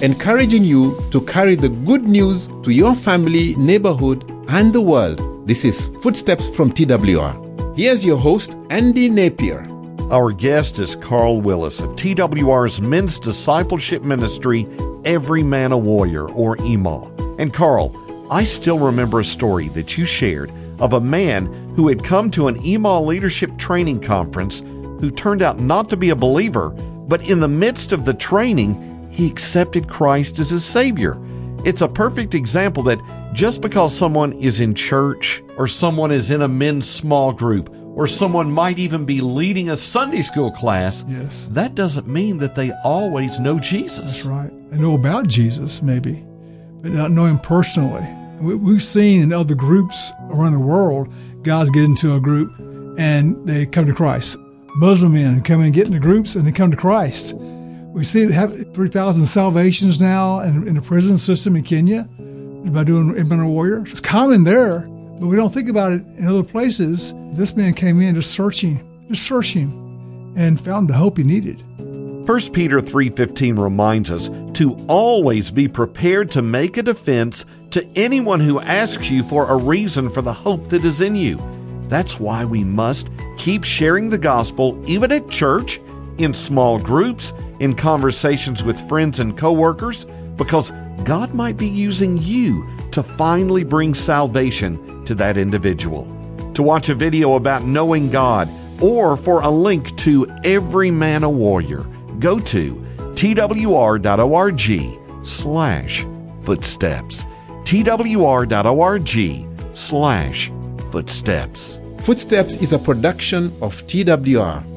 encouraging you to carry the good news to your family, neighborhood, and the world. This is Footsteps from TWR. Here's your host, Andy Napier. Our guest is Carl Willis of TWR's men's discipleship ministry, Every Man a Warrior, or EMAW. And Carl, I still remember a story that you shared of a man who had come to an EMAW leadership training conference who turned out not to be a believer, but in the midst of the training, he accepted Christ as his Savior. It's a perfect example that just because someone is in church, or someone is in a men's small group, or someone might even be leading a Sunday school class, yes, that doesn't mean that they always know Jesus. That's right. They know about Jesus, maybe, but not know him personally. We've seen in other groups around the world, guys get into a group and they come to Christ. Muslim men come and get into groups and they come to Christ. We see it have 3,000 salvations now in the prison system in Kenya by doing Every Man a Warrior. It's common there, but we don't think about it in other places. This man came in just searching, and found the hope he needed. 1 Peter 3:15 reminds us to always be prepared to make a defense to anyone who asks you for a reason for the hope that is in you. That's why we must keep sharing the gospel, even at church, in small groups, in conversations with friends and coworkers, because God might be using you to finally bring salvation to that individual. To watch a video about knowing God, or for a link to Every Man a Warrior, go to twr.org/footsteps. twr.org/footsteps. Footsteps is a production of TWR.